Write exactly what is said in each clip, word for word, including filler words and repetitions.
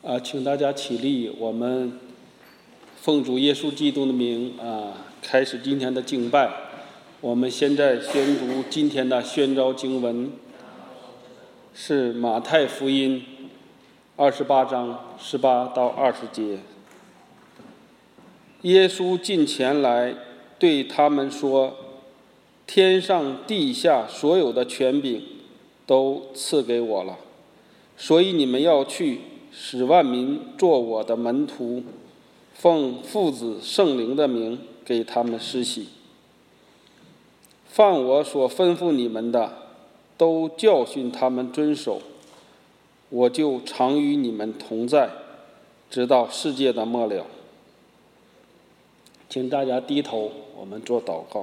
啊，请大家起立，我们奉主耶稣基督的名啊，开始今天的敬拜。我们现在宣读今天的宣召经文，是马太福音二十八章十八到二十节。耶稣近前来对他们说：天上地下所有的权柄都赐给我了，所以你们要去，使万民做我的门徒，奉父子圣灵的名给他们施洗。凡我所吩咐你们的，都教训他们遵守，我就常与你们同在，直到世界的末了。请大家低头，我们做祷告。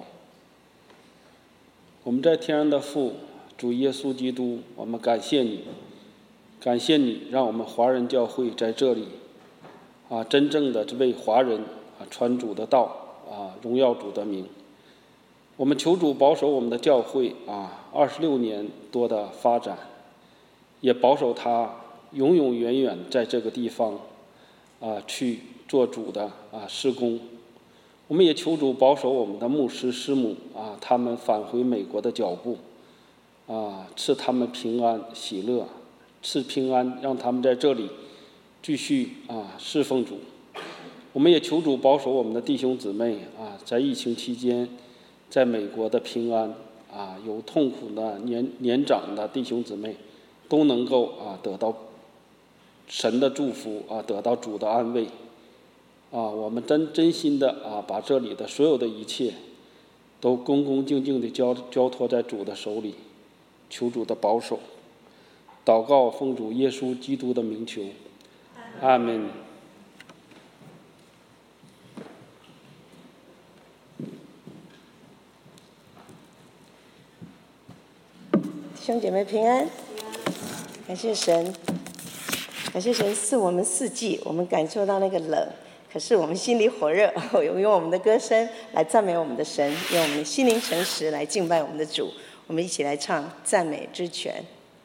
我们在天上的父，主耶稣基督，我们感谢你，感谢你让我们华人教会在这里啊，真正的为华人啊传主的道啊，荣耀主的名。我们求主保守我们的教会啊，二十六年多的发展，也保守它永永远远在这个地方啊去做主的啊施工。我们也求主保守我们的牧师师母啊，他们返回美国的脚步啊，赐他们平安喜乐，赐平安，让他们在这里继续啊侍奉主。我们也求主保守我们的弟兄姊妹啊，在疫情期间在美国的平安啊，有痛苦的年年长的弟兄姊妹都能够啊得到神的祝福啊，得到主的安慰啊。我们真真心的啊，把这里的所有的一切都恭恭敬敬地交交托在主的手里，求主的保守。祷告奉主耶稣基督的名求，阿们。 弟兄姐妹平安，感谢神，感谢神赐我们四季，我们感受到那个冷，可是我们心里火热，用我们的歌声来赞美我们的神，用我们的心灵诚实来敬拜我们的主。我们一起来唱赞美之泉。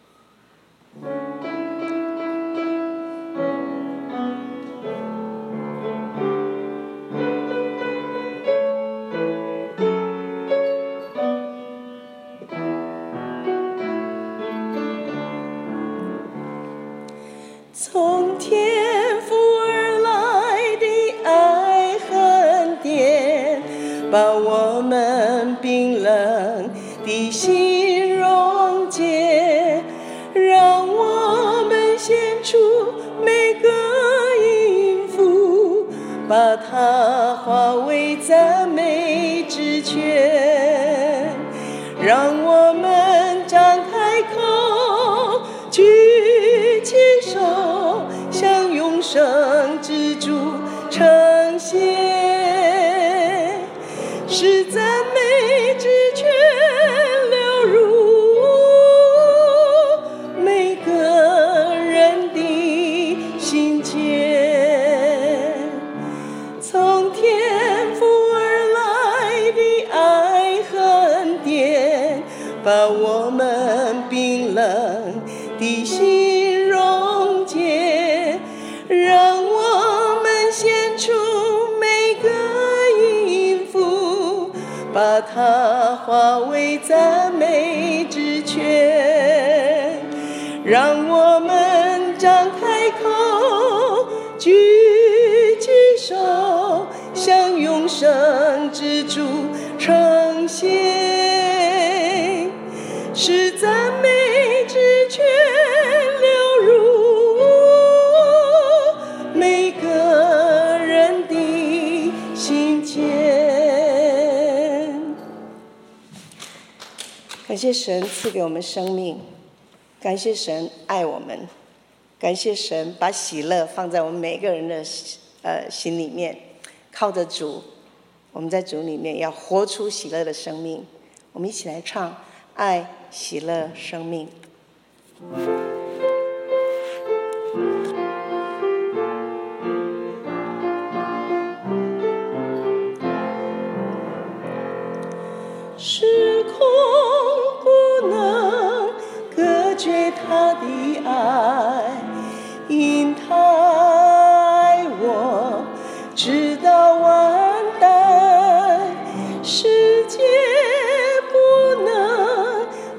从天父而来的爱和典，把我们冰冷的心溶解，让我们献出每个音符，把它化为赞美之泉，让我们张开口，举起手，向永生之主呈现，使赞美之泉流入每个人的心间。从天父而来的爱和典，把我们冰冷的心溶解，让我们献出每个音符，把它化为赞美之泉，让我们张开口，举起手，向永生之主呈现，使赞美之泉流入每个人的心间。 感谢神赐给我们生命，感谢神爱我们，感谢神把喜乐放在我们每个人的呃心里面。靠着主，我们在主里面要活出喜乐的生命。我们一起来唱爱、喜乐、生命。 时空不能隔绝他的爱，因他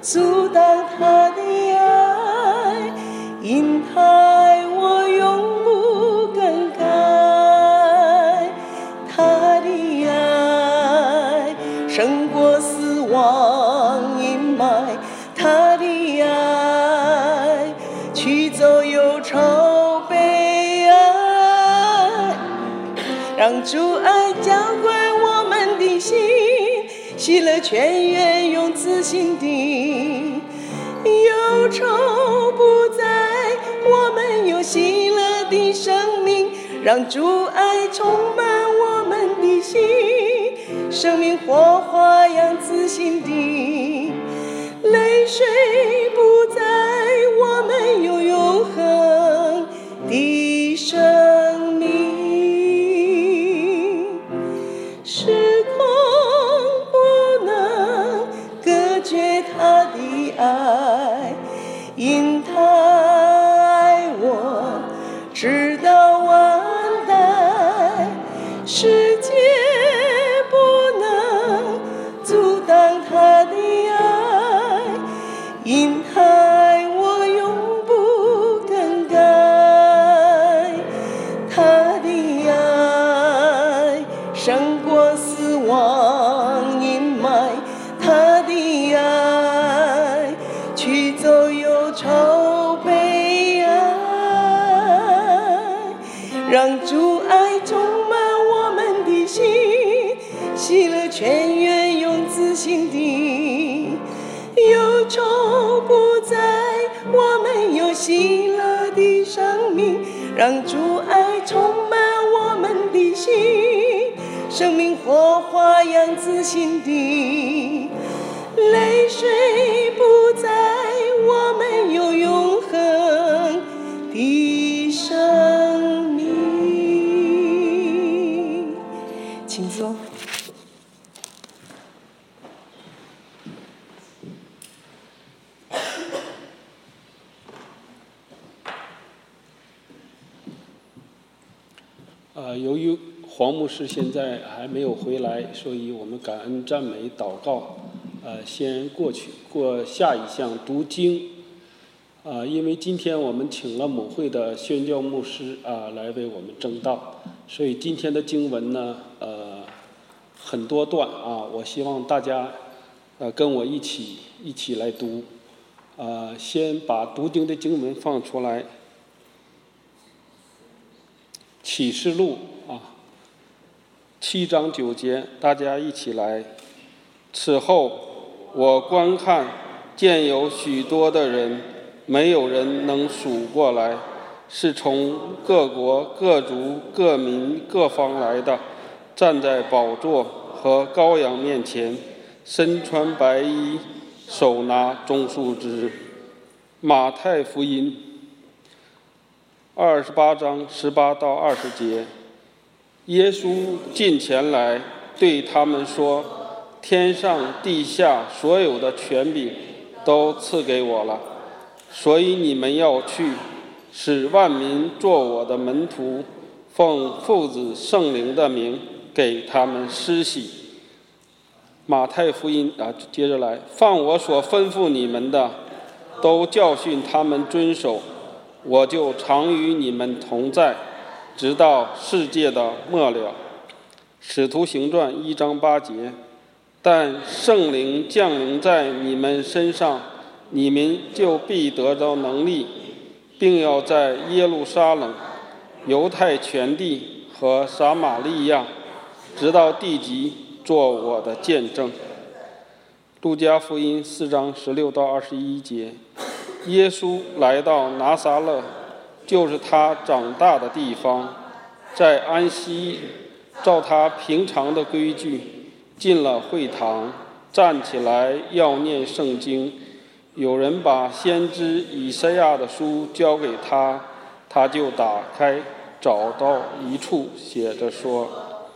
阻挡他的爱，因他爱我永不更改。他的爱胜过死亡阴霾，他的爱驱走忧愁悲哀，让主爱浇灌我们的心，喜乐泉源永自信地，忧愁不在，我们有喜乐的生命，让主爱充满我们的心，生命火花样自信地，泪水不在，我们有永恒的生命。时空不能隔绝他的爱，因他爱我直到万代，世界不能阻挡他的爱，因他爱我永不更改。他的爱胜过死亡阴霾，他的爱驱走忧愁悲哀，让主爱充满我们的心，喜乐泉源永自信地，忧愁不在，我们有喜乐的生命，让主爱充满我们的心，生命火花样自信地，泪水不在，我们有永恒的生命。请坐。 呃，由于黄牧师现在还没有回来，所以我们感恩赞美祷告，呃，先过去过下一项读经。啊，因为今天我们请了母会的宣教牧师啊来为我们证道，所以今天的经文呢，呃，很多段啊，我希望大家呃跟我一起一起来读。啊，先把读经的经文放出来。启示录啊，七章九节，大家一起来。此后，我观看，见有许多的人，没有人能数过来，是从各国、各族、各民、各方来的，站在宝座和羔羊面前，身穿白衣，手拿棕树枝。马太福音二十八章十八到二十节，耶稣近前来对他们说：“天上地下所有的权柄都赐给我了，所以你们要去，使万民做我的门徒，奉父子圣灵的名给他们施洗。”马太福音啊，接着来，放我所吩咐你们的，都教训他们遵守。我就常与你们同在，直到世界的末了。使徒行传一章八节，但圣灵降临在你们身上，你们就必得着能力，并要在耶路撒冷、犹太全地和撒玛利亚，直到地极，做我的见证。路加福音四章十六到二十一节，耶稣来到拿撒勒，就是他长大的地方，在安息，照他平常的规矩，进了会堂，站起来要念圣经。有人把先知以赛亚的书交给他，他就打开，找到一处写着说：“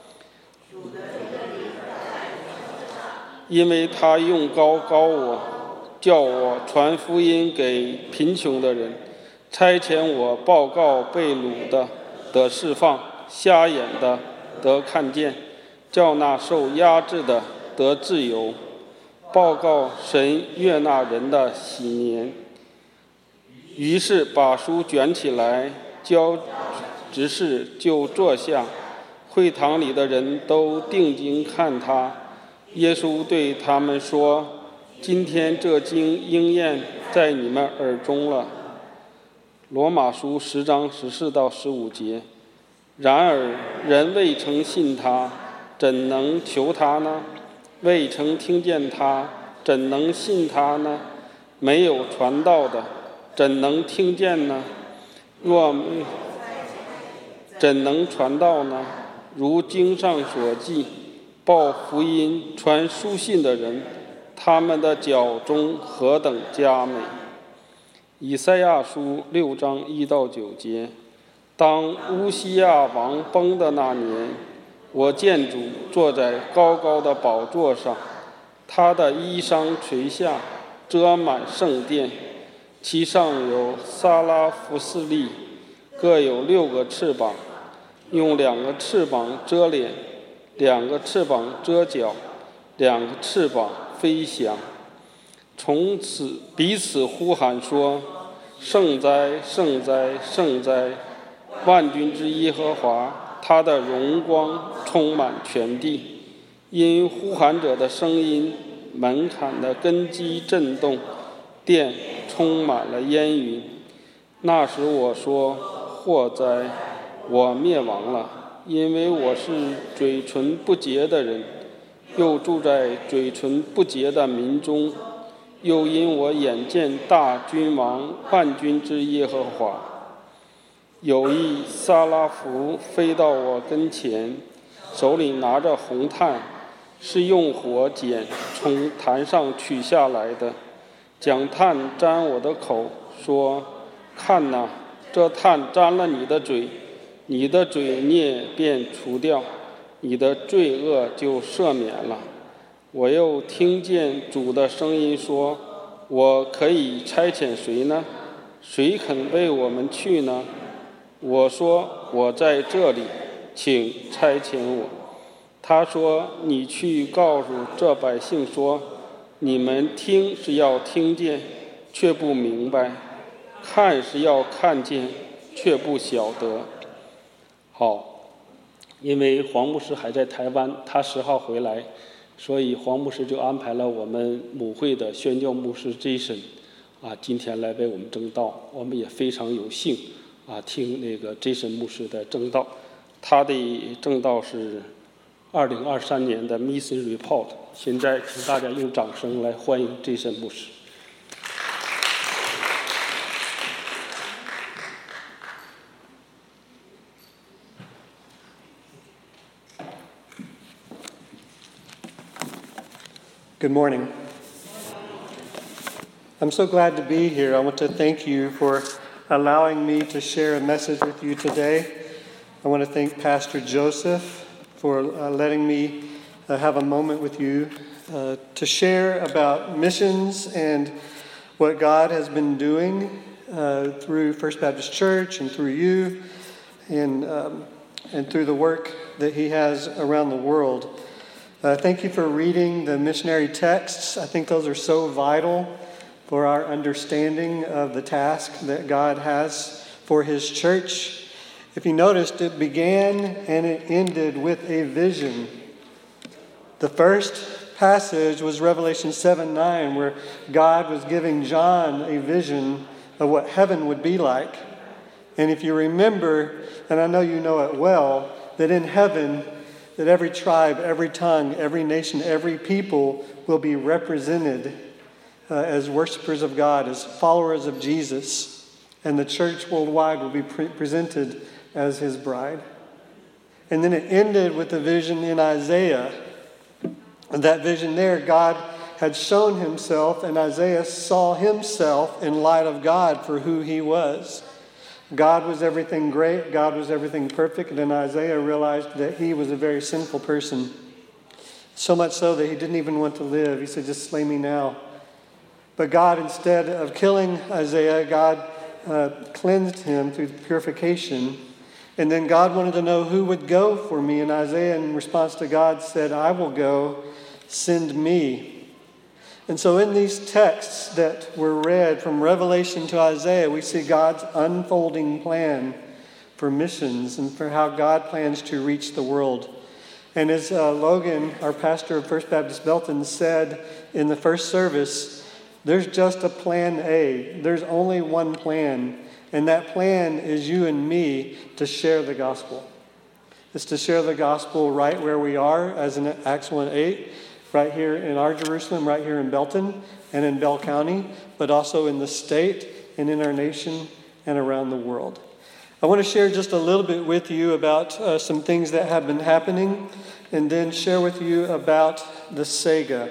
因为他用膏膏我，叫我传福音给贫穷的人，差遣我报告被掳的得释放，瞎眼的得看见，叫那受压制的得自由， 报告神悦纳人的喜年。于是把书卷起来，交执事就坐下。会堂里的人都定睛看他。耶稣对他们说：今天这经应验在你们耳中了。罗马书十章十四到十五节。然而人未曾信他，怎能求他呢？未曾听见他，怎能信他呢？没有传道的，怎能听见呢？若怎能传道呢？如经上所记，报福音传书信的人，他们的脚中何等佳美。以赛亚书六章一到九节。当乌西亚王崩的那年，我见主坐在高高的宝座上，他的衣裳垂下，遮满圣殿，其上有撒拉弗斯利，各有六个翅膀，用两个翅膀遮脸，两个翅膀遮脚，两个翅膀飞翔，从此彼此呼喊说：圣哉，圣哉，圣哉！万军之耶和华，他的荣光充满全地。因呼喊者的声音，门槛的根基震动，殿充满了烟云。那时我说：祸哉，我灭亡了，因为我是嘴唇不洁的人，又住在嘴唇不洁的民中，又因我眼见大君王万军之耶和华。有一撒拉弗飞到我跟前，手里拿着红炭，是用火剪从坛上取下来的，将炭沾我的口，说：看哪，这炭沾了你的嘴，你的罪孽便除掉，你的罪恶就赦免了。我又听见主的声音说：我可以差遣谁呢？谁肯为我们去呢？我说：我在这里，请差遣我。他说：你去告诉这百姓说，你们听是要听见，却不明白；看是要看见，却不晓得。好，因为黄牧师还在台湾，他十号回来，所以黄牧师就安排了我们母会的宣教牧师 Jason 啊，今天来为我们证道。我们也非常有幸啊，听那个 Jason 牧师的证道。他的证道是二零二三年的 Mission Report。现在请大家用掌声来欢迎 Jason 牧师。 Good morning. I'm so glad to be here. I want to thank you for allowing me to share a message with you today. I want to thank Pastor Joseph for uh, letting me uh, have a moment with you uh, to share about missions and what God has been doing uh, through First Baptist Church and through you and, um, and through the work that he has around the world. Uh, thank you for reading the missionary texts. I think those are so vital for our understanding of the task that God has for his church. If you noticed, it began and it ended with a vision. The first passage was Revelation seven nine, where God was giving John a vision of what heaven would be like. And if you remember, and I know you know it well, that in heaven, that every tribe, every tongue, every nation, every people will be represented uh, as worshipers of God, as followers of Jesus. And the church worldwide will be pre- presented as his bride. And then it ended with the vision in Isaiah. And that vision there, God had shown himself, and Isaiah saw himself in light of God for who he was. God was everything great. God was everything perfect. And then Isaiah realized that he was a very sinful person. So much so that he didn't even want to live. He said, just slay me now. But God, instead of killing Isaiah, God uh, cleansed him through purification. And then God wanted to know who would go for me. And Isaiah, in response to God, said, I will go, send me. And so in these texts that were read from Revelation to Isaiah, we see God's unfolding plan for missions and for how God plans to reach the world. And as uh, Logan, our pastor of First Baptist Belton, said in the first service, there's just a plan A. There's only one plan. And that plan is you and me to share the gospel. It's to share the gospel right where we are, as in Acts one eight, right here in our Jerusalem, right here in Belton and in Bell County, but also in the state and in our nation and around the world. I want to share just a little bit with you about uh, some things that have been happening, and then share with you about the Sega.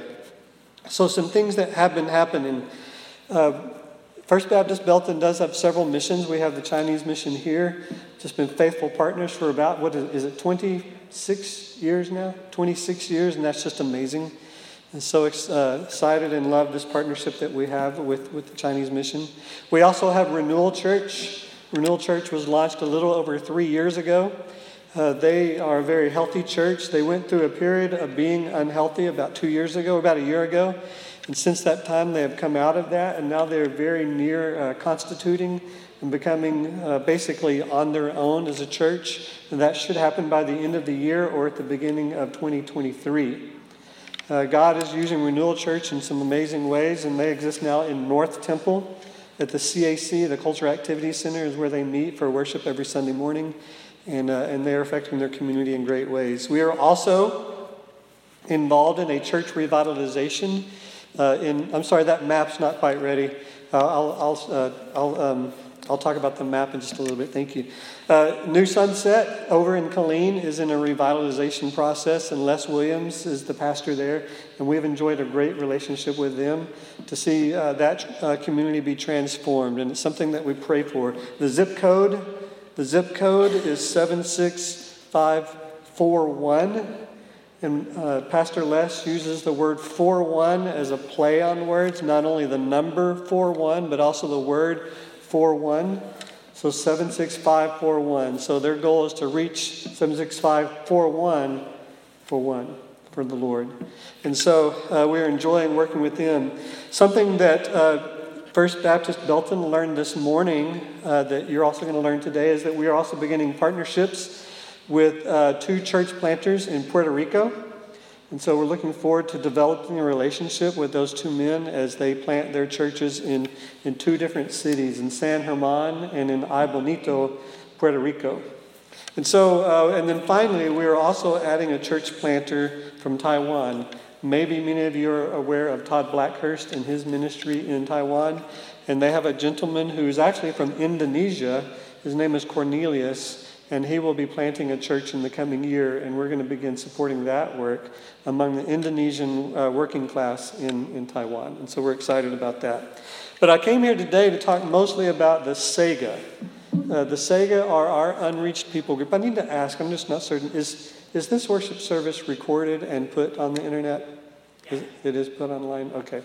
So some things that have been happening. Uh, First Baptist Belton does have several missions. We have the Chinese mission here. Just been faithful partners for about, what is, is it, twenty-six years now? twenty-six years, and that's just amazing. And so uh, excited and love this partnership that we have with, with the Chinese mission. We also have Renewal Church. Renewal Church was launched a little over three years ago. Uh, they are a very healthy church. They went through a period of being unhealthy about two years ago, about a year ago. And since that time, they have come out of that, and now they're very near uh, constituting and becoming uh, basically on their own as a church. And that should happen by the end of the year or at the beginning of twenty twenty-three. Uh, God is using Renewal Church in some amazing ways, and they exist now in North Temple at the C A C, the Cultural Activities Center, is where they meet for worship every Sunday morning, and uh, and they are affecting their community in great ways. We are also involved in a church revitalization. Uh, in I'm sorry, that map's not quite ready. Uh, I'll I'll uh, I'll um, I'll talk about the map in just a little bit. Thank you. Uh, New Sunset over in Killeen is in a revitalization process, and Les Williams is the pastor there, and we've enjoyed a great relationship with them to see uh, that uh, community be transformed, and it's something that we pray for. The zip code, the zip code is seven six five four one, and uh, Pastor Les uses the word four one as a play on words, not only the number four one, but also the word four one. So seven six five four one. So their goal is to reach seven six five four one for one, for the Lord. And so uh, we're enjoying working with them. Something that uh, First Baptist Belton learned this morning uh, that you're also going to learn today is that we are also beginning partnerships with uh, two church planters in Puerto Rico. And so we're looking forward to developing a relationship with those two men as they plant their churches in, in two different cities, in San Germán and in Ay Bonito, Puerto Rico. And so, uh, and then finally, we are also adding a church planter from Taiwan. Maybe many of you are aware of Todd Blackhurst and his ministry in Taiwan. And they have a gentleman who is actually from Indonesia. His name is Cornelius. And he will be planting a church in the coming year, and we're going to begin supporting that work among the Indonesian uh, working class in, in Taiwan. And so we're excited about that. But I came here today to talk mostly about the Sega. Uh, the Sega are our unreached people group. I need to ask, I'm just not certain, is, is this worship service recorded and put on the internet? Is, it is put online? Okay.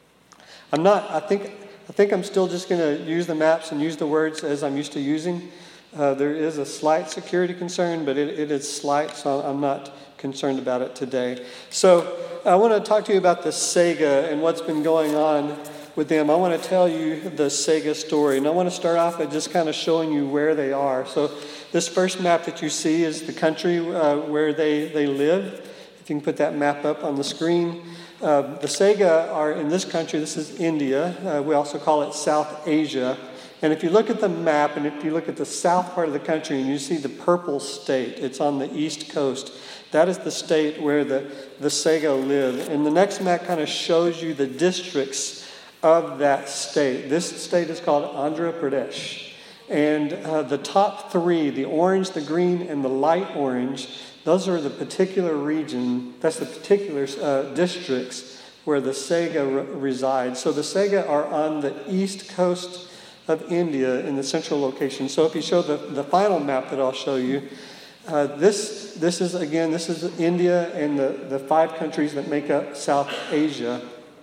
I'm not, I think, I think I'm still just going to use the maps and use the words as I'm used to using. Uh, there is a slight security concern, but it, it is slight, so I'm not concerned about it today. So I want to talk to you about the Sega and what's been going on with them. I want to tell you the Sega story, and I want to start off by just kind of showing you where they are. So this first map that you see is the country uh, where they, they live. If you can put that map up on the screen. Uh, the Sega are in this country. This is India. Uh, we also call it South Asia. And if you look at the map, and if you look at the south part of the country, and you see the purple state, it's on the east coast. That is the state where the, the Sega live. And the next map kind of shows you the districts of that state. This state is called Andhra Pradesh. And uh, the top three, the orange, the green, and the light orange, those are the particular region, that's the particular uh, districts where the Sega re- reside. So the Sega are on the east coast of India in the central location. So if you show the, the final map that I'll show you, uh, this this is, again, this is India and the, the five countries that make up South Asia.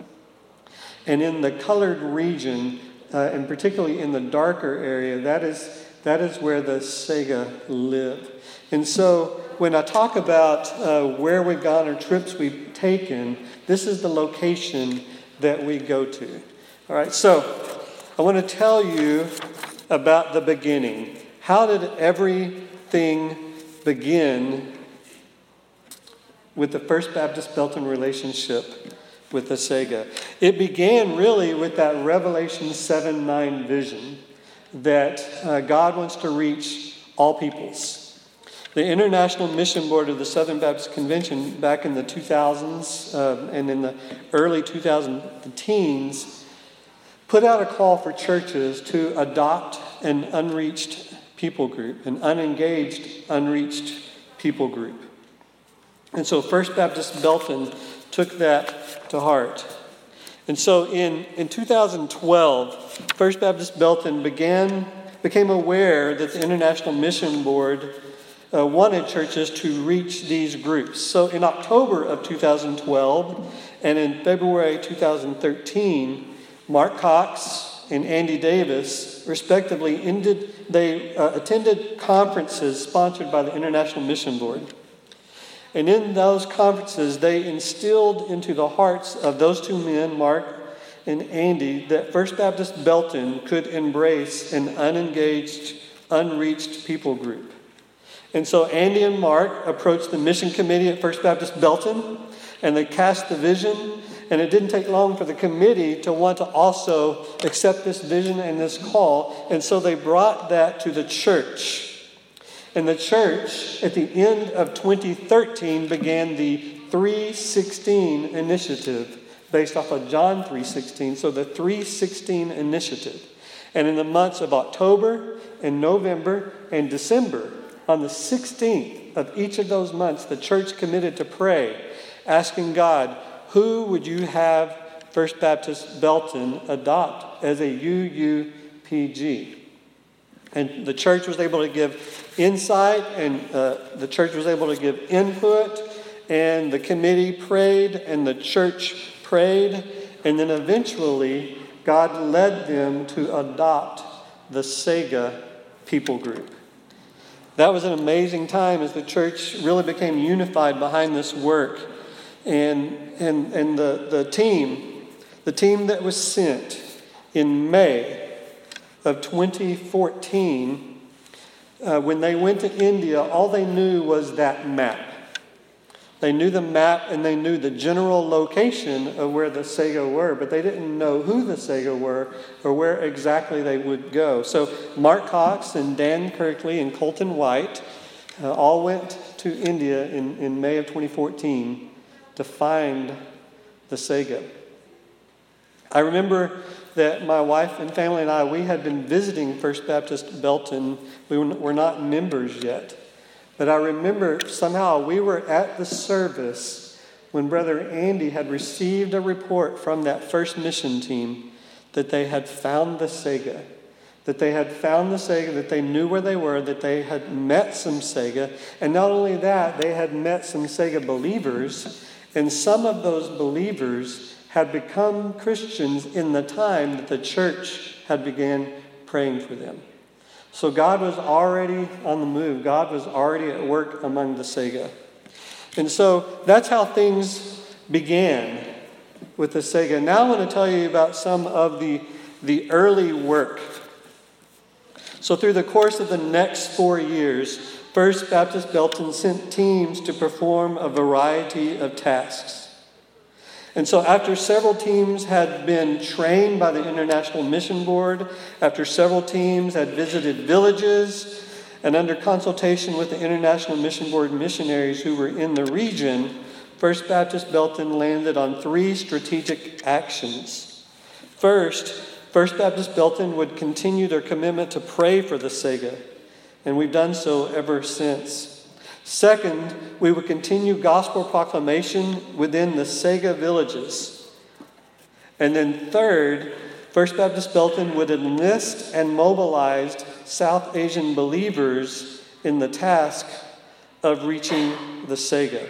And in the colored region, uh, and particularly in the darker area, that is that is where the Sega live. And so when I talk about uh, where we've gone or trips we've taken, this is the location that we go to. All right, so I want to tell you about the beginning. How did everything begin with the First Baptist Belton relationship with the Sega? It began really with that Revelation seven nine vision that uh, God wants to reach all peoples. The International Mission Board of the Southern Baptist Convention back in the two thousands uh, and in the early two thousand teens put out a call for churches to adopt an unreached people group, an unengaged, unreached people group. And so First Baptist Belton took that to heart. And so in, in two thousand twelve, First Baptist Belton began became aware that the International Mission Board uh, wanted churches to reach these groups. So in October of two thousand twelve and in February two thousand thirteen, Mark Cox and Andy Davis, respectively, ended, they uh, attended conferences sponsored by the International Mission Board. And in those conferences, they instilled into the hearts of those two men, Mark and Andy, that First Baptist Belton could embrace an unengaged, unreached people group. And so Andy and Mark approached the mission committee at First Baptist Belton, and they cast the vision. And it didn't take long for the committee to want to also accept this vision and this call. And so they brought that to the church. And the church, at the end of twenty thirteen, began the three sixteen initiative based off of John three sixteen. So the three sixteen initiative. And in the months of October and November and December, on the sixteenth of each of those months, the church committed to pray, asking God, who would you have First Baptist Belton adopt as a U U P G? And the church was able to give insight, and uh, the church was able to give input, and the committee prayed, and the church prayed, and then eventually God led them to adopt the Sega people group. That was an amazing time as the church really became unified behind this work. And, and, and the, the team, the team that was sent in May of twenty fourteen, uh, when they went to India, all they knew was that map. They knew the map and they knew the general location of where the Sega were, but they didn't know who the Sega were or where exactly they would go. So Mark Cox and Dan Kirkley and Colton White uh, all went to India in, in May of twenty fourteen to find the Sega. I remember that my wife and family and I, we had been visiting First Baptist Belton. We were not members yet. But I remember somehow we were at the service when Brother Andy had received a report from that first mission team that they had found the Sega. That they had found the Sega, that they knew where they were, that they had met some Sega. And not only that, they had met some Sega believers. And some of those believers had become Christians in the time that the church had began praying for them. So God was already on the move. God was already at work among the Sega. And so that's how things began with the Sega. Now I want to tell you about some of the, the early work. So through the course of the next four years, First Baptist Belton sent teams to perform a variety of tasks. And so after several teams had been trained by the International Mission Board, after several teams had visited villages, and under consultation with the International Mission Board missionaries who were in the region, First Baptist Belton landed on three strategic actions. First, First Baptist Belton would continue their commitment to pray for the Sega, and we've done so ever since. Second, we would continue gospel proclamation within the Sega villages. And then third, First Baptist Belton would enlist and mobilize South Asian believers in the task of reaching the Sega.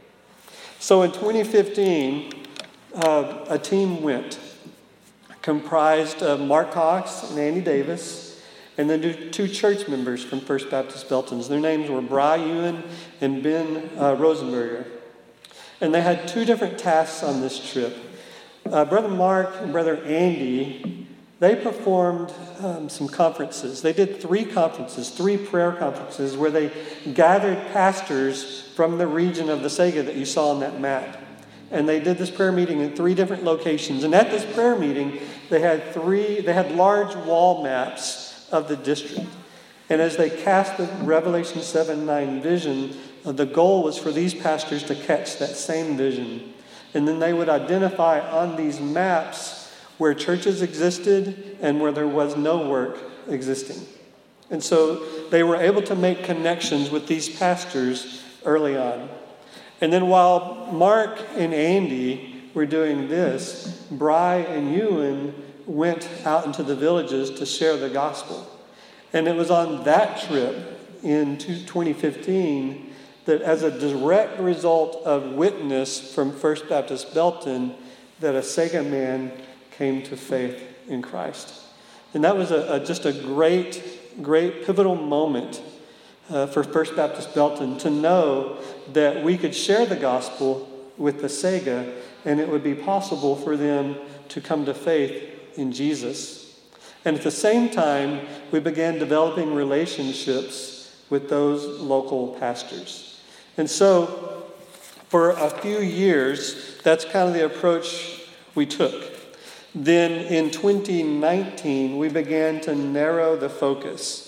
So in twenty fifteen, uh, a team went, comprised of Mark Cox and Andy Davis, and then two church members from First Baptist Belton's. Their names were Bry Ewan and Ben uh, Rosenberger. And they had two different tasks on this trip. uh, Brother Mark and Brother Andy, they performed um, some conferences. They did three conferences, three prayer conferences, where they gathered pastors from the region of the Sega that you saw on that map. And they did this prayer meeting in three different locations. And at this prayer meeting, they had three, they had large wall maps of the district. And as they cast the Revelation seven nine vision, uh, the goal was for these pastors to catch that same vision. And then they would identify on these maps where churches existed and where there was no work existing. And so they were able to make connections with these pastors early on. And then while Mark and Andy were doing this, Bry and Ewan went out into the villages to share the gospel. And it was on that trip in twenty fifteen that, as a direct result of witness from First Baptist Belton, that a Sega man came to faith in Christ. And that was a, a, just a great, great pivotal moment uh, for First Baptist Belton to know that we could share the gospel with the Sega and it would be possible for them to come to faith in Jesus. And at the same time, we began developing relationships with those local pastors. And so, for a few years, that's kind of the approach we took. Then in twenty nineteen, we began to narrow the focus.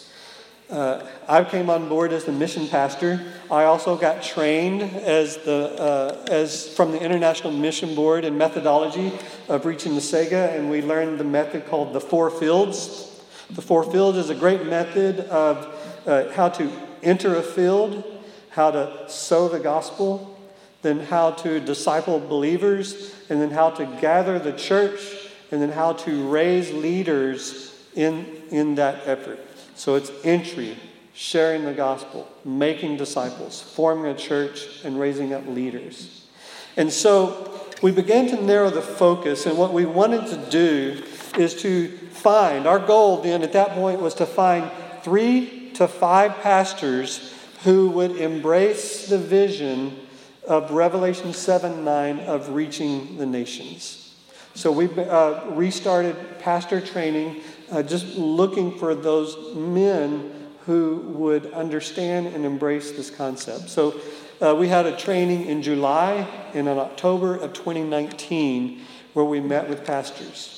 Uh, I came on board as the mission pastor. I also got trained as the uh, as from the International Mission Board in methodology of reaching the Sega, and we learned the method called the Four Fields. The Four Fields is a great method of uh, how to enter a field, how to sow the gospel, then how to disciple believers, and then how to gather the church, and then how to raise leaders in, in that effort. So it's entry, sharing the gospel, making disciples, forming a church, and raising up leaders. And so we began to narrow the focus, and what we wanted to do is to find, our goal then at that point was to find three to five pastors who would embrace the vision of Revelation seven nine of reaching the nations. So we uh, restarted pastor training, uh, just looking for those men who would understand and embrace this concept. So uh, we had a training in July and in October of twenty nineteen where we met with pastors.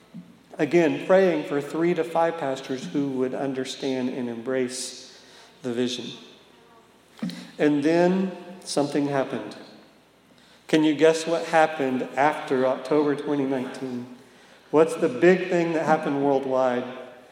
Again, praying for three to five pastors who would understand and embrace the vision. And then something happened. Can you guess what happened after October twenty nineteen? What's the big thing that happened worldwide?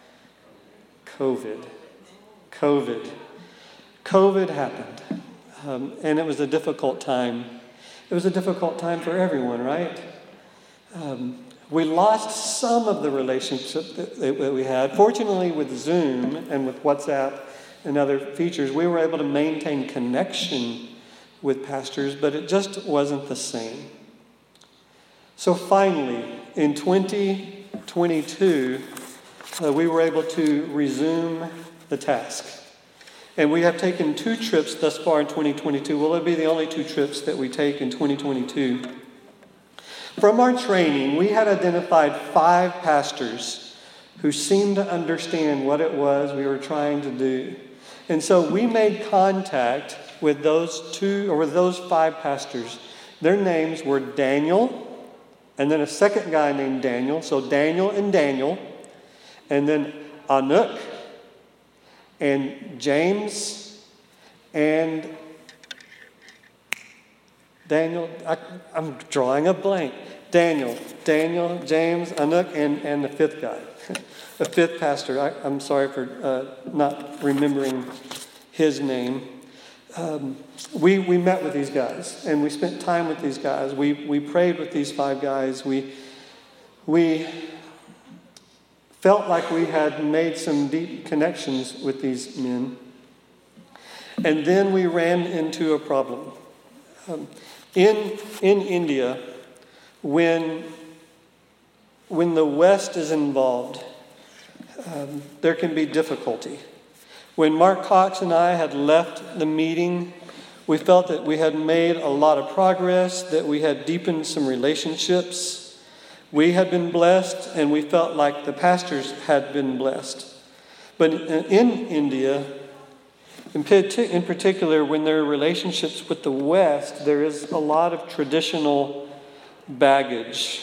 COVID. COVID. COVID happened. Um, and it was a difficult time. It was a difficult time for everyone, right? Um, we lost some of the relationship that, that we had. Fortunately, with Zoom and with WhatsApp and other features, we were able to maintain connection with pastors, but it just wasn't the same. So finally, in twenty twenty-two, uh, we were able to resume the task. And we have taken two trips thus far in twenty twenty-two. Well, it'll be the only two trips that we take in twenty twenty-two. From our training, we had identified five pastors who seemed to understand what it was we were trying to do. And so we made contact with those two, or with those five pastors. Their names were Daniel, and then a second guy named Daniel. So Daniel and Daniel, and then Anuk, and James, and Daniel. I, I'm drawing a blank. Daniel, Daniel, James, Anuk, and, and the fifth guy, the fifth pastor. I, I'm sorry for uh, not remembering his name. Um, we we met with these guys, and we spent time with these guys. We we prayed with these five guys. We we felt like we had made some deep connections with these men. And then we ran into a problem. Um, in in India, when when the West is involved, um, there can be difficulty. When Mark Cox and I had left the meeting, we felt that we had made a lot of progress, that we had deepened some relationships. We had been blessed, and we felt like the pastors had been blessed. But in India, in particular, when there are relationships with the West, there is a lot of traditional baggage.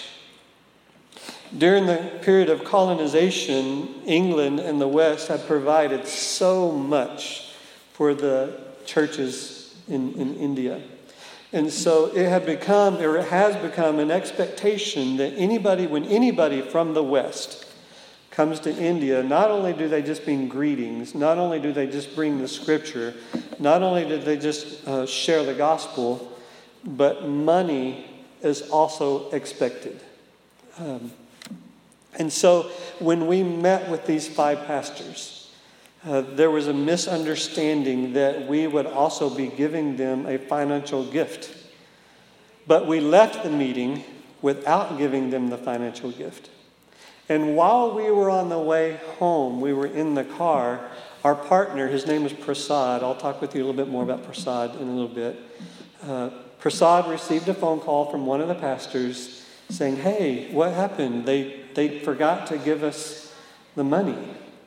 During the period of colonization, England and the West had provided so much for the churches in, in India. And so it had become, or it has become an expectation that anybody, when anybody from the West comes to India, not only do they just bring greetings, not only do they just bring the scripture, not only do they just uh, share the gospel, but money is also expected. Um, and so when we met with these five pastors, uh, there was a misunderstanding that we would also be giving them a financial gift. But we left the meeting without giving them the financial gift. And while we were on the way home, we were in the car, our partner, his name is Prasad. I'll talk with you a little bit more about Prasad in a little bit. Uh, Prasad received a phone call from one of the pastors saying, hey, what happened? They, they forgot to give us the money.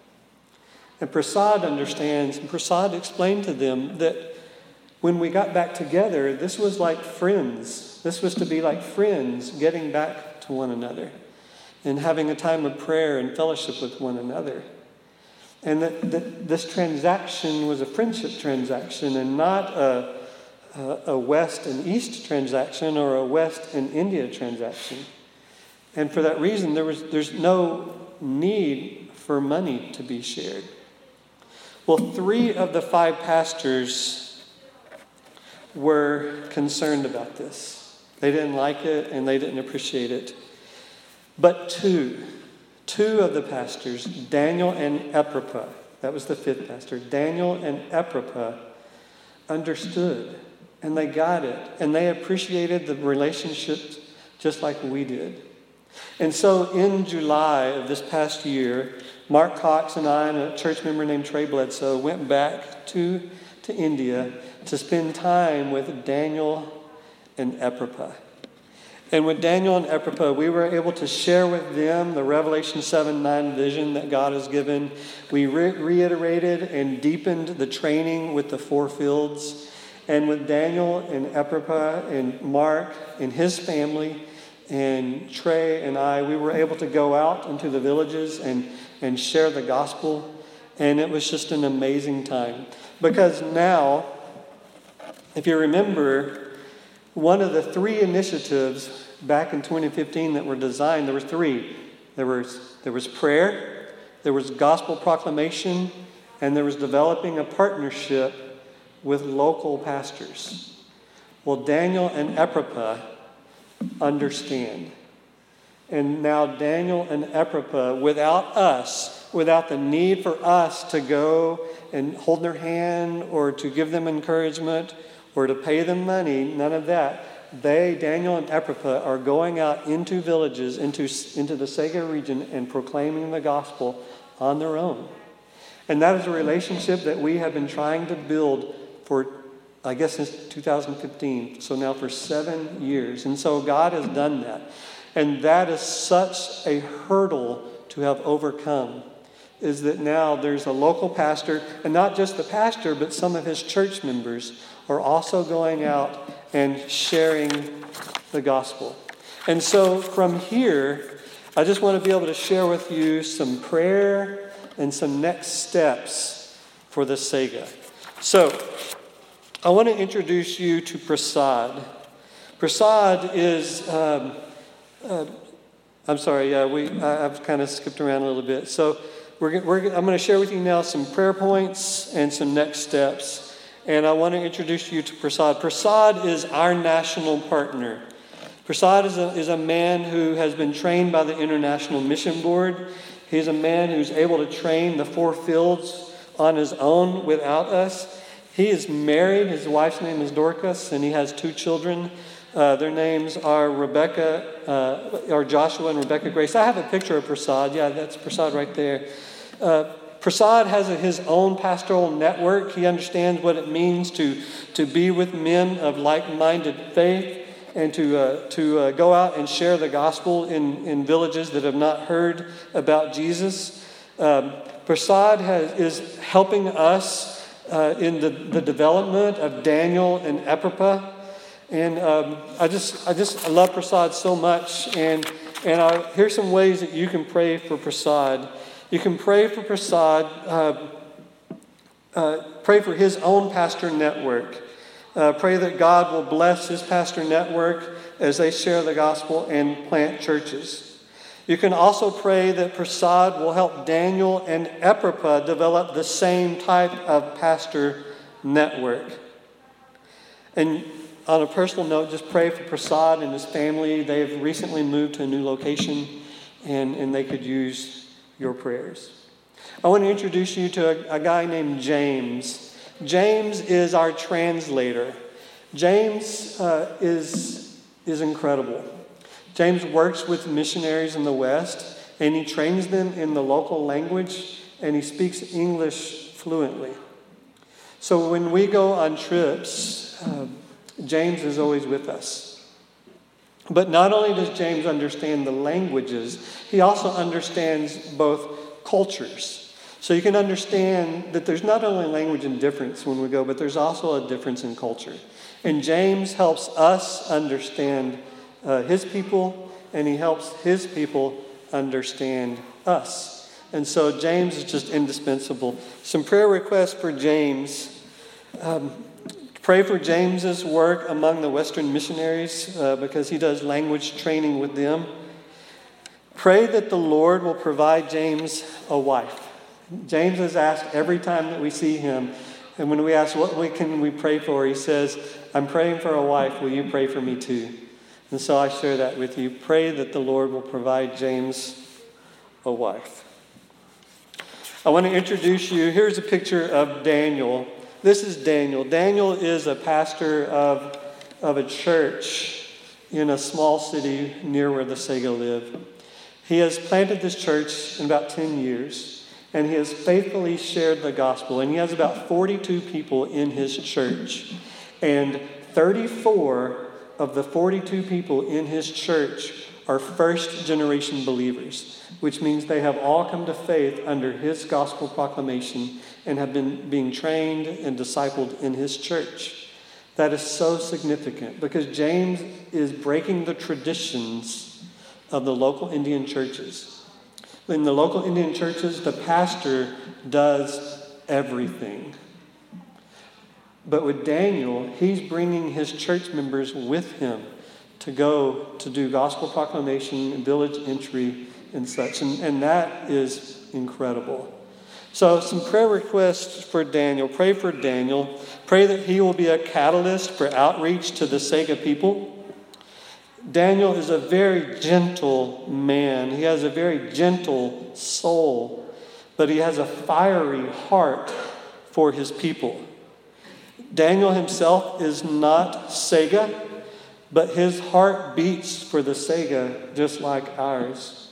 And Prasad understands, and Prasad explained to them that when we got back together, this was like friends. This was to be like friends getting back to one another and having a time of prayer and fellowship with one another. And that, that this transaction was a friendship transaction and not a, a, a West and East transaction or a West and India transaction. And for that reason, there was there's no need for money to be shared. Well, three of the five pastors were concerned about this. They didn't like it and they didn't appreciate it. But two, two of the pastors, Daniel and Eprapa, that was the fifth pastor, Daniel and Eprapa understood and they got it and they appreciated the relationships just like we did. And so in July of this past year, Mark Cox and I and a church member named Trey Bledsoe went back to, to India to spend time with Daniel and Eprapa. And with Daniel and Eprapa, we were able to share with them the Revelation seven nine vision that God has given. We re- reiterated and deepened the training with the four fields. And with Daniel and Eprapa and Mark and his family and Trey and I, we were able to go out into the villages and, and share the gospel. And it was just an amazing time. Because now, if you remember, one of the three initiatives back in twenty fifteen that were designed, there were three. There was, there was prayer, there was gospel proclamation, and there was developing a partnership with local pastors. Well, Daniel and Eprapa understand. And now Daniel and Eprapa, without us, without the need for us to go and hold their hand or to give them encouragement or to pay them money, none of that. They, Daniel and Eprapa, are going out into villages, into, into the Sega region and proclaiming the gospel on their own. And that is a relationship that we have been trying to build for, I guess, since two thousand fifteen. So now for seven years. And so God has done that. And that is such a hurdle to have overcome, is that now there's a local pastor, and not just the pastor, but some of his church members are also going out and sharing the gospel. And so from here, I just want to be able to share with you some prayer and some next steps for the Sega. So I want to introduce you to Prasad. Prasad is, um, uh, I'm sorry, yeah, we I, I've kind of skipped around a little bit. So we're, we're, I'm going to share with you now some prayer points and some next steps. And I want to introduce you to Prasad. Prasad is our national partner. Prasad is a, is a man who has been trained by the International Mission Board. He's a man who's able to train the four fields on his own without us. He is married. His wife's name is Dorcas, and he has two children. Uh, their names are Rebecca, uh, or Joshua and Rebecca Grace. I have a picture of Prasad. Yeah, that's Prasad right there. Uh, Prasad has a, his own pastoral network. He understands what it means to, to be with men of like-minded faith and to, uh, to uh, go out and share the gospel in, in villages that have not heard about Jesus. Um, Prasad has, is helping us uh, in the, the development of Daniel and Eprapa. And um, I just I just I love Prasad so much. And, and I, here's some ways that you can pray for Prasad. You can pray for Prasad, uh, uh, pray for his own pastor network. Uh, pray that God will bless his pastor network as they share the gospel and plant churches. You can also pray that Prasad will help Daniel and Eprapa develop the same type of pastor network. And on a personal note, just pray for Prasad and his family. They've recently moved to a new location, and, and they could use your prayers. I want to introduce you to a, a guy named James. James is our translator. James uh, is, is incredible. James works with missionaries in the West, and he trains them in the local language, and he speaks English fluently. So when we go on trips, uh, James is always with us. But not only does James understand the languages, he also understands both cultures. So you can understand that there's not only language and difference when we go, but there's also a difference in culture. And James helps us understand uh, his people, and he helps his people understand us. And so James is just indispensable. Some prayer requests for James. Um, pray for James's work among the Western missionaries uh, because he does language training with them. Pray that the Lord will provide James a wife. James is asked every time that we see him, and when we ask what we, can we pray for, he says, I'm praying for a wife. Will you pray for me too? And so I share that with you. Pray that the Lord will provide James a wife. I want to introduce you. Here's a picture of Daniel. This is Daniel. Daniel is a pastor of, of a church in a small city near where the Sega live. He has planted this church in about ten years, and he has faithfully shared the gospel. And he has about forty-two people in his church. And thirty-four of the forty-two people in his church are first-generation believers, which means they have all come to faith under his gospel proclamation and have been being trained and discipled in his church. That is so significant because James is breaking the traditions of the local Indian churches. In the local Indian churches, the pastor does everything. But with Daniel, he's bringing his church members with him to go to do gospel proclamation and village entry and such. And, and that is incredible. So some prayer requests for Daniel. Pray for Daniel. Pray that he will be a catalyst for outreach to the Sega people. Daniel is a very gentle man. He has a very gentle soul, but he has a fiery heart for his people. Daniel himself is not Sega, but his heart beats for the Sega just like ours.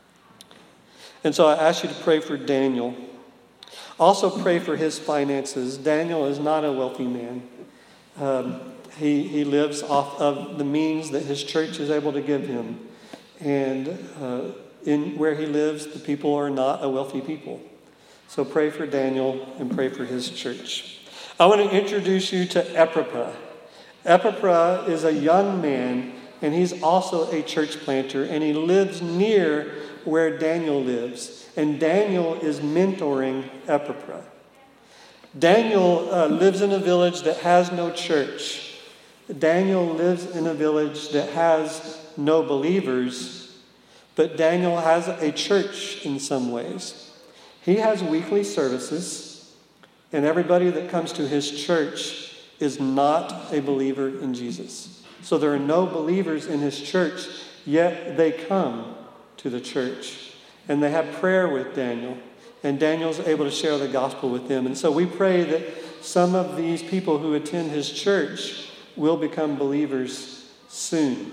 And so I ask you to pray for Daniel. Also pray for his finances. Daniel is not a wealthy man. Um, he, he lives off of the means that his church is able to give him. And uh, in where he lives, the people are not a wealthy people. So pray for Daniel and pray for his church. I want to introduce you to Eprapa. Eprapa is a young man, and he's also a church planter, and he lives near where Daniel lives. And Daniel is mentoring Eprapa. Daniel uh, lives in a village that has no church. Daniel lives in a village that has no believers, but Daniel has a church in some ways. He has weekly services. And everybody that comes to his church is not a believer in Jesus. So there are no believers in his church, yet they come to the church. And they have prayer with Daniel. And Daniel's able to share the gospel with them. And so we pray that some of these people who attend his church will become believers soon.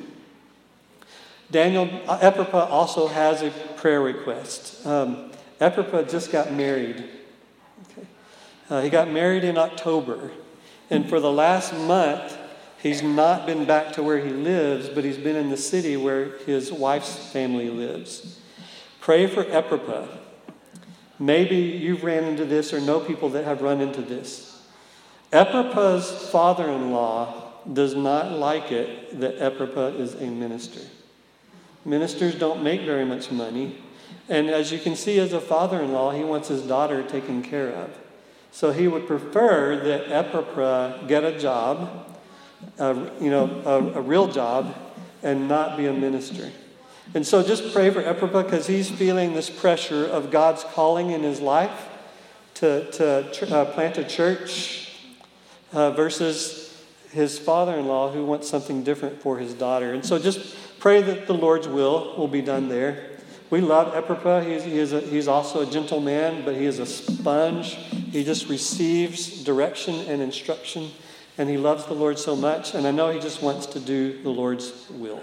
Daniel, Eprapa also has a prayer request. Um, Eprapa just got married. Uh, he got married in October, and for the last month, He's not been back to where he lives, but he's been in the city where his wife's family lives. Pray for Ephrathah. Maybe you've ran into this or know people that have run into this. Ephrathah's father-in-law does not like it that Ephrathah is a minister. Ministers don't make very much money. And as you can see, as a father-in-law, he wants his daughter taken care of. So he would prefer that Ephrathah get a job, uh, you know, a, a real job, and not be a minister. And so just pray for Ephrathah because he's feeling this pressure of God's calling in his life to, to uh, plant a church uh, versus his father-in-law who wants something different for his daughter. And so just pray that the Lord's will will be done there. We love Ephrathah. He's, he is a, he's also a gentle man, but he is a sponge. He just receives direction and instruction, and he loves the Lord so much. And I know he just wants to do the Lord's will.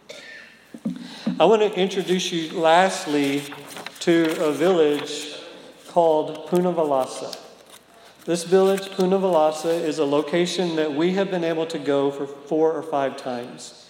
I want to introduce you lastly to a village called Punavalasa. This village, Punavalasa, is a location that we have been able to go for four or five times.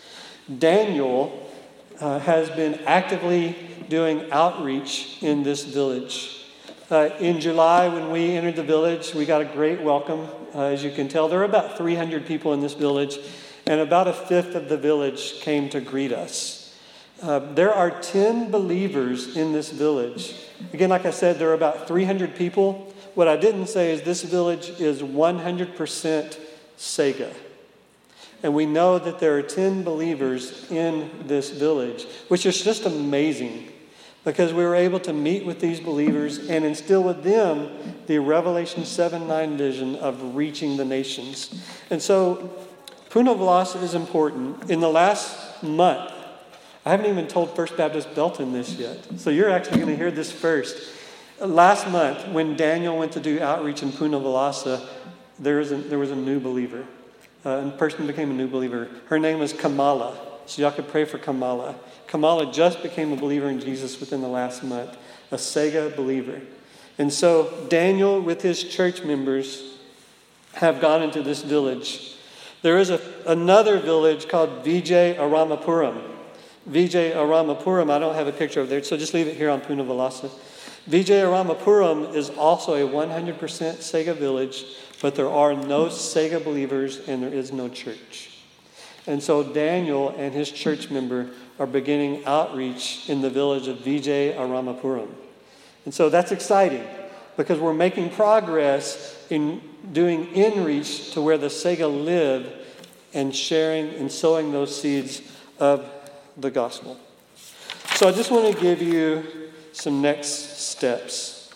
Daniel uh, has been actively doing outreach in this village. Uh, in July, when we entered the village, we got a great welcome. Uh, as you can tell, there are about three hundred people in this village, and about a fifth of the village came to greet us. Uh, there are ten believers in this village. Again, like I said, there are about three hundred people. What I didn't say is this village is one hundred percent Sega. And we know that there are ten believers in this village, which is just amazing because we were able to meet with these believers and instill with them the Revelation seven nine vision of reaching the nations. And so Punavalasa is important. In the last month, I haven't even told First Baptist Belton this yet, so you're actually going to hear this first. Last month, when Daniel went to do outreach in Punavalasa, there was a, there was a new believer. Uh, a person became a new believer. Her name was Kamala. So y'all could pray for Kamala. Kamala just became a believer in Jesus within the last month, a Sega believer. And so Daniel, with his church members, have gone into this village. There is a, another village called Vijay Aramapuram. Vijay Aramapuram, I don't have a picture of there, so just leave it here on Punavalasa. Vijay Aramapuram is also a one hundred percent Sega village, but there are no Sega believers and there is no church. And so Daniel and his church member are beginning outreach in the village of Vijay Aramapuram. And so that's exciting because we're making progress in doing in-reach to where the Sega live and sharing and sowing those seeds of the gospel. So I just want to give you some next steps.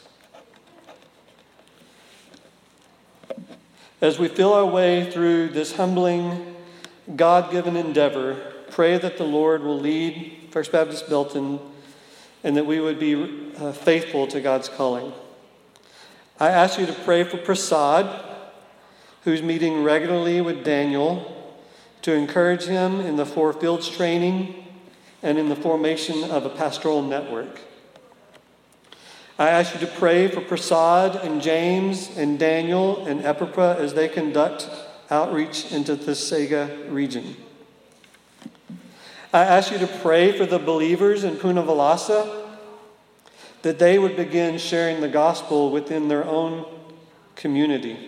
As we feel our way through this humbling, God-given endeavor, pray that the Lord will lead First Baptist Belton and that we would be uh, faithful to God's calling. I ask you to pray for Prasad, who's meeting regularly with Daniel, to encourage him in the Four Fields training and in the formation of a pastoral network. I ask you to pray for Prasad and James and Daniel and Ephrathah as they conduct outreach into the Sega region. I ask you to pray for the believers in Punavalasa that they would begin sharing the gospel within their own community.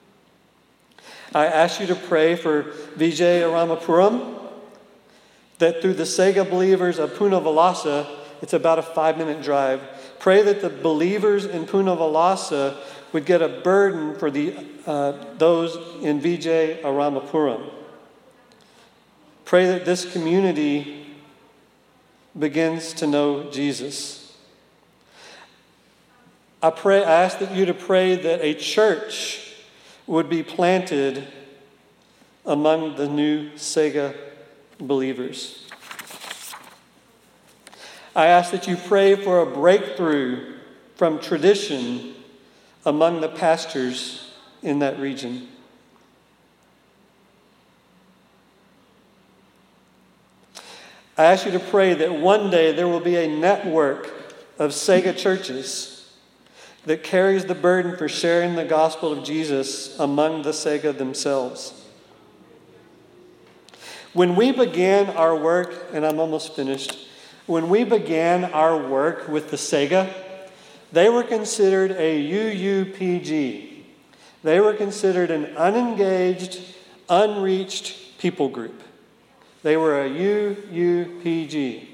I ask you to pray for Vijay Aramapuram, that through the Sega believers of Punavalasa, it's about a five-minute drive. Pray that the believers in Punavalasa would get a burden for the uh, those in Vijay Aramapuram. Pray that this community begins to know Jesus. I pray. I ask that you to pray that a church would be planted among the new Sega believers. I ask that you pray for a breakthrough from tradition among the pastors in that region. I ask you to pray that one day there will be a network of Sega churches that carries the burden for sharing the gospel of Jesus among the Sega themselves. When we began our work, and I'm almost finished, when we began our work with the Sega, they were considered a U U P G. They were considered an unengaged, unreached people group. They were a U U P G.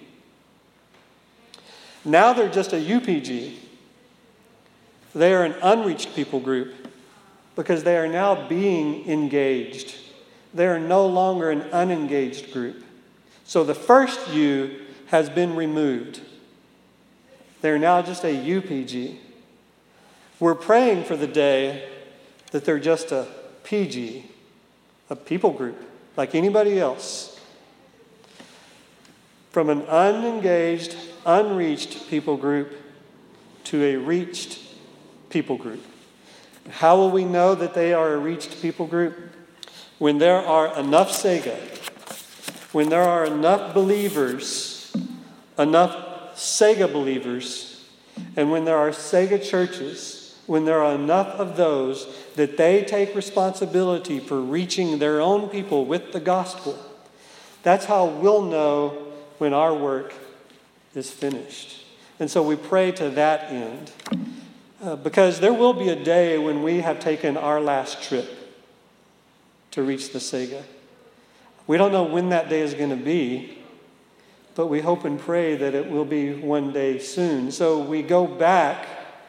Now they're just a U P G. They are an unreached people group because they are now being engaged. They are no longer an unengaged group. So the first U has been removed. They're now just a U P G. We're praying for the day that they're just a P G, a people group, like anybody else. From an unengaged, unreached people group to a reached people group. How will we know that they are a reached people group? When there are enough Sega, when there are enough believers, enough Sega believers, and when there are Sega churches, when there are enough of those that they take responsibility for reaching their own people with the gospel, that's how we'll know when our work is finished. And so we pray to that end. Uh, because there will be a day when we have taken our last trip to reach the Sega. We don't know when that day is going to be, but we hope and pray that it will be one day soon. So we go back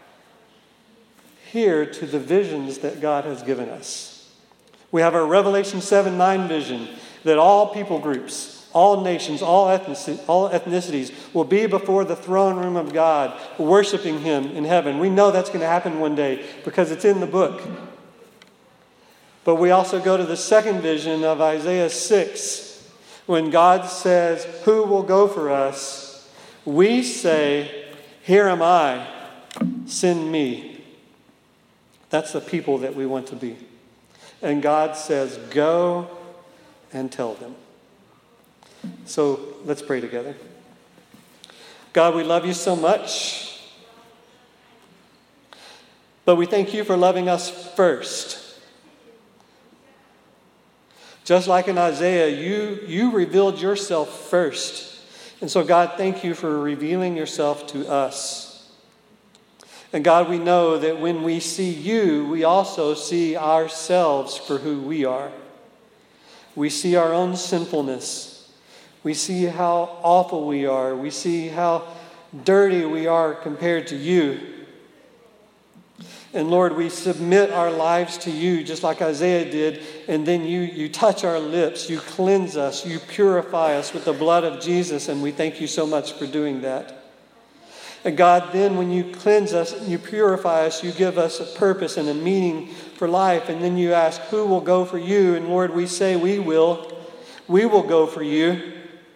here to the visions that God has given us. We have our Revelation seven nine vision that all people groups, all nations, all ethnicities, all ethnicities will be before the throne room of God, worshiping Him in heaven. We know that's going to happen one day because it's in the book. But we also go to the second vision of Isaiah six, when God says, "Who will go for us?" We say, "Here am I, send me." That's the people that we want to be. And God says, "Go and tell them." So let's pray together. God, we love you so much. But we thank you for loving us first. Just like in Isaiah, you, you revealed yourself first. And so God, thank you for revealing yourself to us. And God, we know that when we see you, we also see ourselves for who we are. We see our own sinfulness. We see how awful we are. We see how dirty we are compared to you. And Lord, we submit our lives to you just like Isaiah did. And then you, you touch our lips. You cleanse us. You purify us with the blood of Jesus. And we thank you so much for doing that. And God, then when you cleanse us and you purify us, you give us a purpose and a meaning for life. And then you ask, who will go for you? And Lord, we say we will. We will go for you.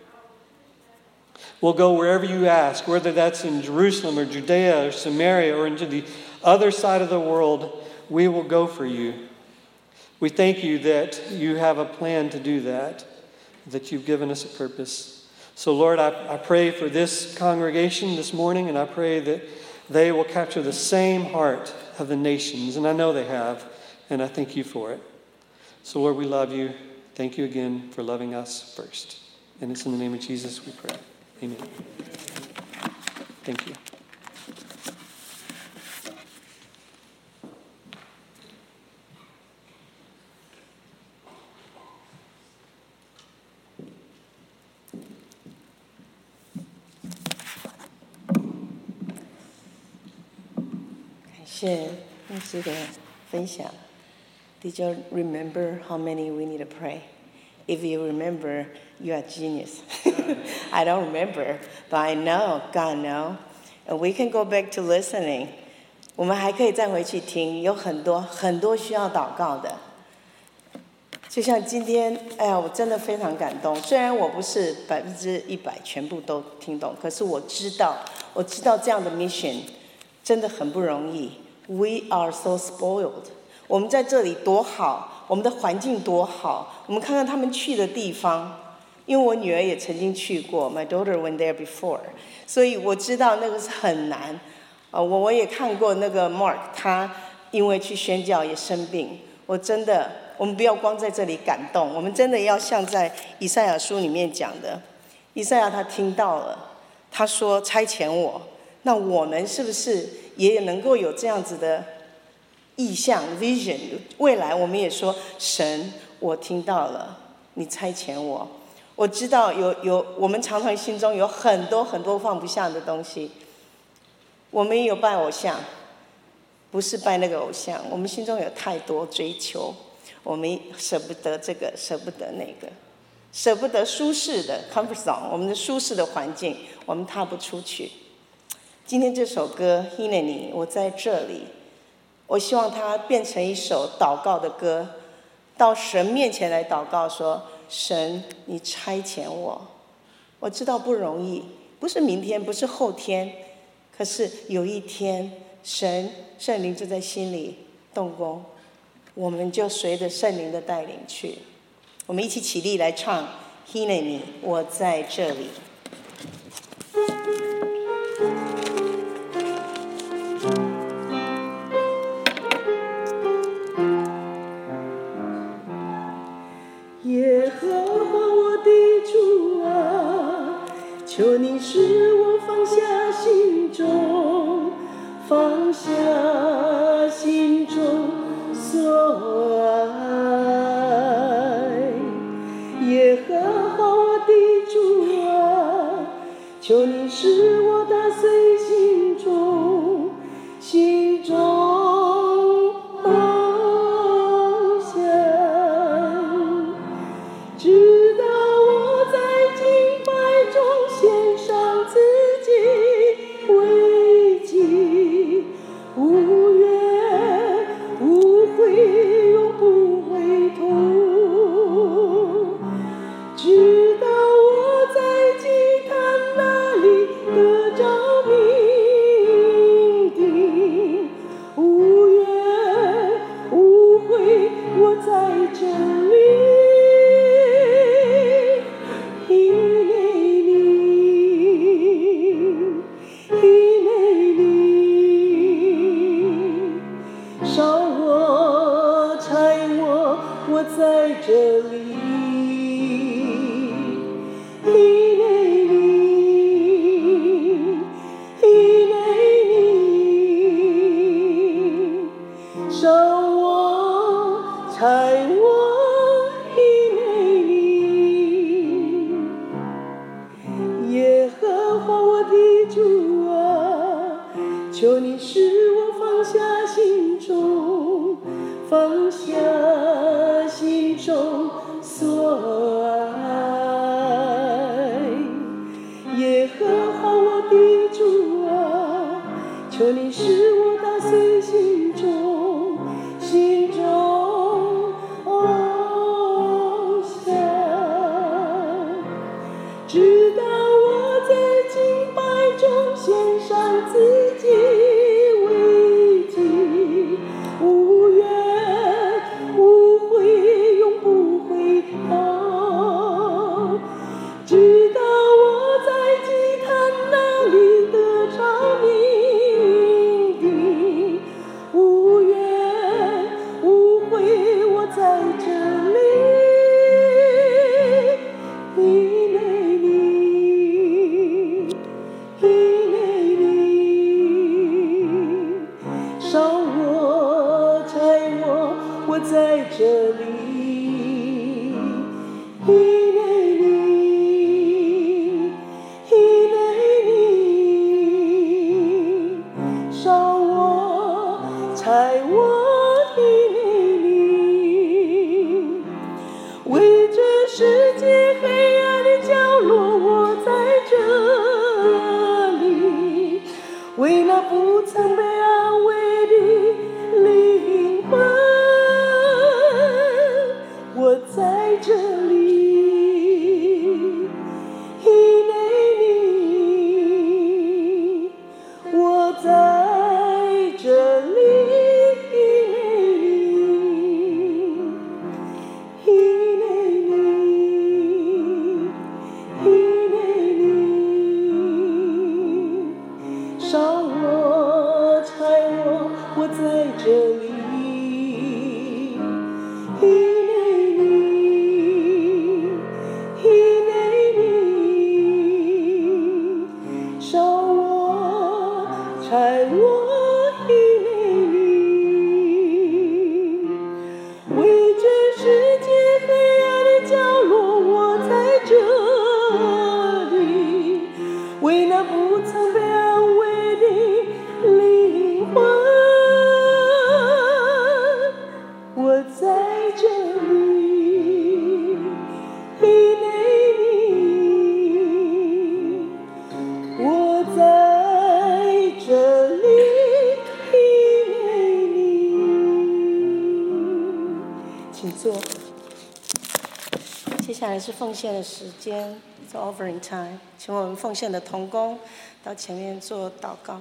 We'll go wherever you ask, whether that's in Jerusalem or Judea or Samaria or into the other side of the world, we will go for you. We thank you that you have a plan to do that, that you've given us a purpose. So Lord, I, I pray for this congregation this morning, and I pray that they will capture the same heart of the nations, and I know they have, and I thank you for it. So Lord, we love you. Thank you again for loving us first. And it's in the name of Jesus we pray. Amen. Thank you. 感谢牧师的分享。Did you remember how many we need to pray? If you remember, you are genius. I don't remember, but I know, God knows. And we can go back to listening. 我们还可以再回去听，有很多很多需要祷告的。就像今天，哎呀，我真的非常感动。虽然我不是百分之一百全部都听懂，可是我知道，我知道这样的 mission 真的很不容易。We are so spoiled. 我们在这里多好，我们的环境多好。我们看看他们去的地方，因为我女儿也曾经去过 ，My daughter went there before， 所以我知道那个是很难。呃，我我也看过那个 Mark， 他因为去宣教也生病。 我真的，我们不要光在这里感动，我们真的要像在以赛亚书里面讲的，以赛亚他听到了，他说差遣我，那我们是不是也能够有这样子的意象 vision？ 未来我们也说，神，我听到了，你差遣我。我知道有有，我们常常心中有很多很多放不下的东西。我们也有拜偶像，不是拜那个偶像，我们心中有太多追求，我们舍不得这个，舍不得那个，舍不得舒适的 comfort zone， 我们的舒适的环境，我们踏不出去。今天这首歌《Hineni》，我在这里，我希望它变成一首祷告的歌，到神面前来祷告说，神，你差遣我，我知道不容易，不是明天，不是后天，可是有一天神圣灵就在心里动工，我们就随着圣灵的带领去。我们一起起立来唱 Hineni， 我在这里。 耶和华我的主啊，求你使我放下心中，放下心中所爱。耶和华我的主啊，求你使我打碎心中心中直到我在敬拜中献上自己为祭，无怨无悔，永不回头。直到我在祭坛那里得着命定，无怨无悔，我在这里。在这里，伊内里，伊内里，烧我，拆我，伊内里。耶和华我的主啊，求你使我放下心中，放下心中所爱。耶和华我的主啊，求你使我打碎心中心中偶像，直到我在敬拜中献上自己为祭，无怨无悔，永不回头。直到我在祭坛那里得着命定，无怨无悔，我在这里。伊内里，伊内里，烧我，拆我，我在这里。伊内里，伊内里，烧我，拆我，伊内里。为这世界黑暗的角落，我在这里；为那不曾被安慰的灵魂，我在这里。伊内里，我在这里。伊内里，伊内里，烧我，拆我，我在这里。 拆我的美丽，为这世界黑暗的角落，我在这里，为那不曾被安慰的灵魂，我在这里，的美丽，我在这里，的美丽。请坐。接下来是奉献的时间 ，It's offering time， 请我们奉献的同工到前面做祷告。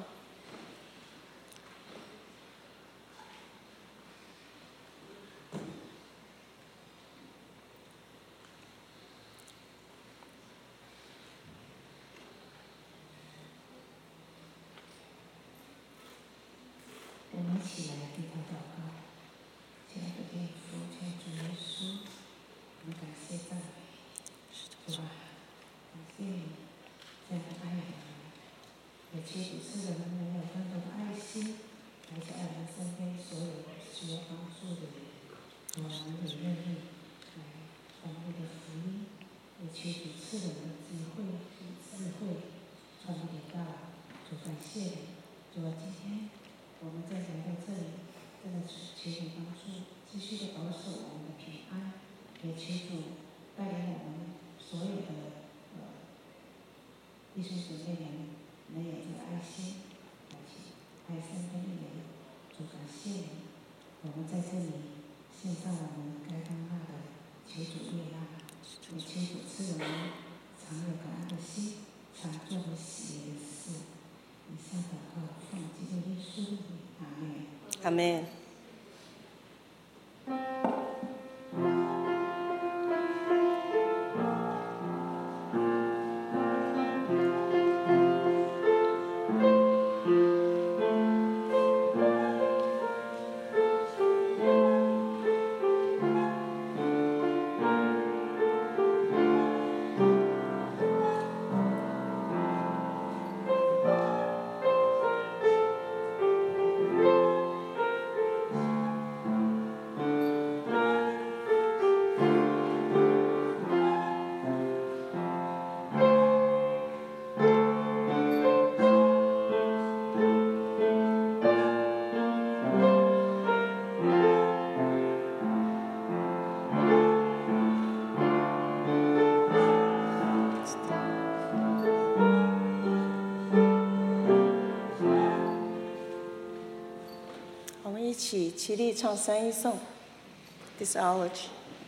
我们一起来低头祷告，亲爱的天父，亲爱的主耶稣，我们感谢赞美，主啊，感谢你这样的爱我们，也祈主赐给我们有更多的爱心，来在我们身边所有需要帮助的人，主啊，我们也愿意来传递的福音，也祈主赐给我们智慧与智慧，传递到，主感谢你，主啊，今天。我们再来到这里，真的是祈求帮助，继续的保守我们的平安，也祈求带领我们所有的呃弟兄姊妹们能有这个爱心，而且爱身边的人，主感谢你，我们在这里献上我们该当纳的，求主悦纳，也求主赐我们常有感恩的心，常做和喜悦的事。以上祷告，奉基督耶稣的名，阿门。 阿门。一起起立唱三一颂 ，Disology。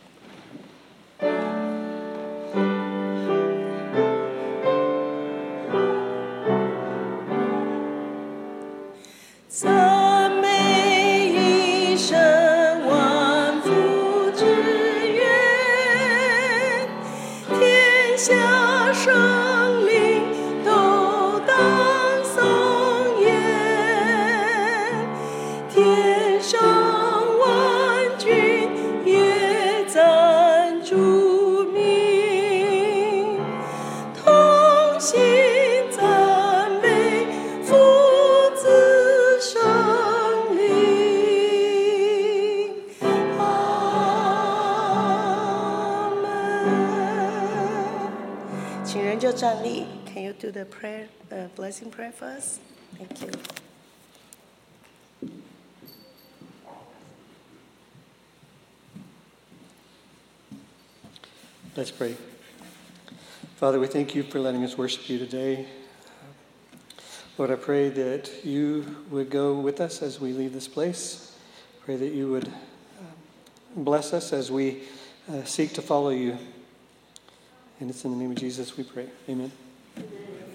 赞美一生万福之源，天下生灵都当颂言，天上万军也赞主名，同心赞美父子圣灵。阿门。请人就站立。Can you do the prayer, the blessing prayer for us? Thank you. Let's pray. Father, we thank you for letting us worship you today. Lord, I pray that you would go with us as we leave this place. Pray that you would bless us as we uh, seek to follow you. And it's in the name of Jesus we pray. Amen. Amen.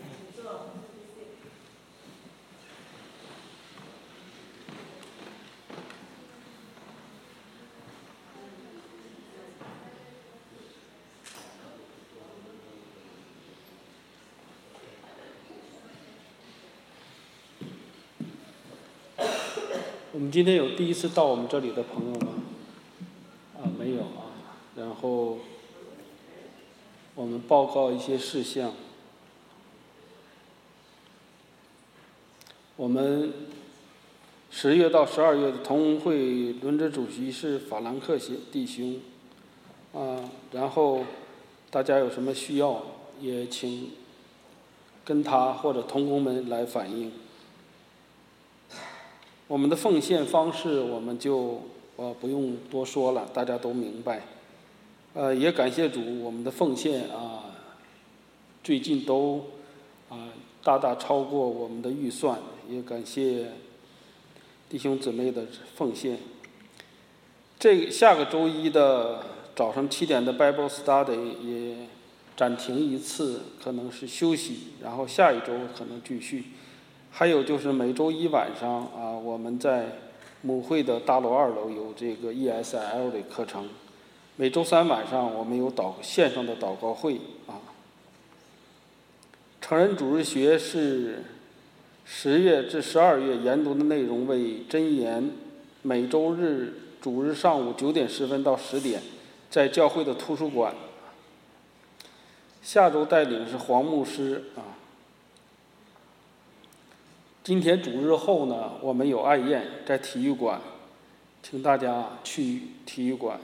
我们今天有第一次到我们这里的朋友吗？啊，没有啊。然后我们报告一些事项。 我们十月到十二月的同工会轮值主席是法兰克弟兄，啊，然后大家有什么需要也请跟他或者同工们来反映。我们的奉献方式我们就呃不用多说了，大家都明白。呃，也感谢主，我们的奉献啊，最近都啊大大超过我们的预算，也感谢弟兄姊妹的奉献。这下个周一的早上七点的 Bible Study 也暂停一次，可能是休息，然后下一周可能继续。还有就是每周一晚上啊，我们在母会的大楼二楼有这个 E S L 的课程。每周三晚上我们有祷线上的祷告会啊。成人主日学是十月至十二月研读的内容为箴言，每周日主日上午九点十分到十点，在教会的图书馆。下周带领是黄牧师啊。今天主日后呢，我们有爱宴在体育馆，请大家去体育馆。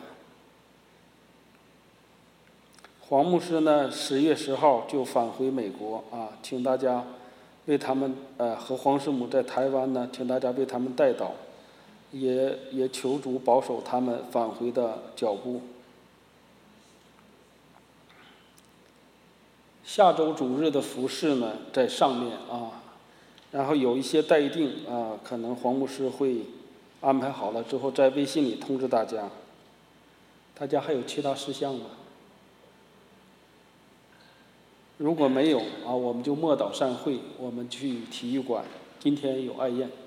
黄牧师呢，十月十号就返回美国啊，请大家为他们呃和黄师母在台湾呢，请大家为他们代祷，也也求主保守他们返回的脚步。下周主日的服饰呢，在上面啊，然后有一些待定啊，可能黄牧师会安排好了之后，在微信里通知大家。大家还有其他事项吗？如果没有啊，我们就默祷散会，我们去体育馆。今天有爱宴。